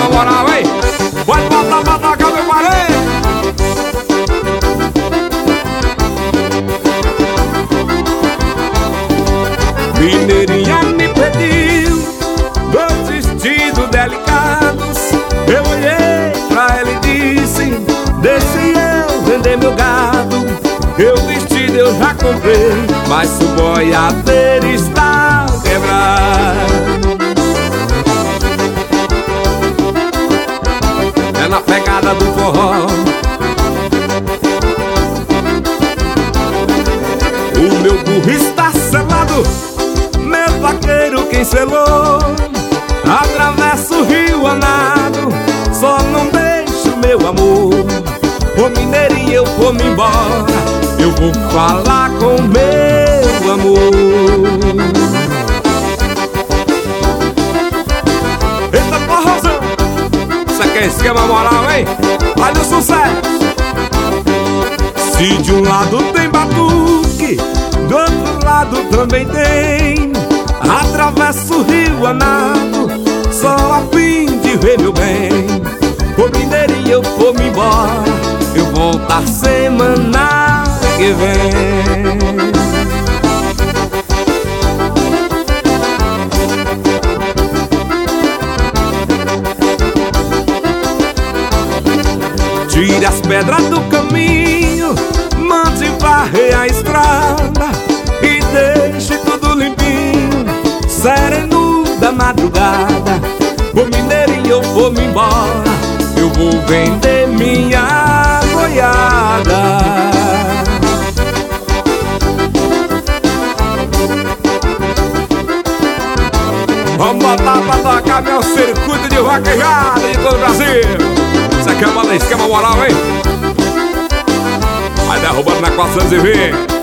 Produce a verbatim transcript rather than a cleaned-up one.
esquema moral, hein? Pode botar pra tocar, meu parente. Mineirinha me pediu dois vestidos delicados. Eu olhei pra ela e disse: deixe eu vender meu gado. Eu vestido eu já comprei, mas o boiadeiro está quebrado. É na pegada do forró. O meu burro está selado, meu vaqueiro quem selou. Atravesso o rio a nado, só não deixo meu amor. Ô mineirinho, eu vou-me embora, eu vou falar com meu amor. Eita porrozão, isso aqui é esquema moral, hein? Olha o sucesso. Se de um lado tem batuque, do outro lado também tem. Atravesso o rio a nado, só a fim de ver meu bem. Ô mineirinho, eu vou-me embora, eu voltar semana que vem. Tire as pedras do caminho, mande varrer a estrada e deixe tudo limpinho, sereno da madrugada. Ô mineirinho, eu vou-me embora, eu vou vender minha boiada. Vamos botar pra tocar meu circuito de vaquejada de todo o Brasil. Isso aqui é uma esquema moral, hein? Vai derrubando na quatrocentos e vinte.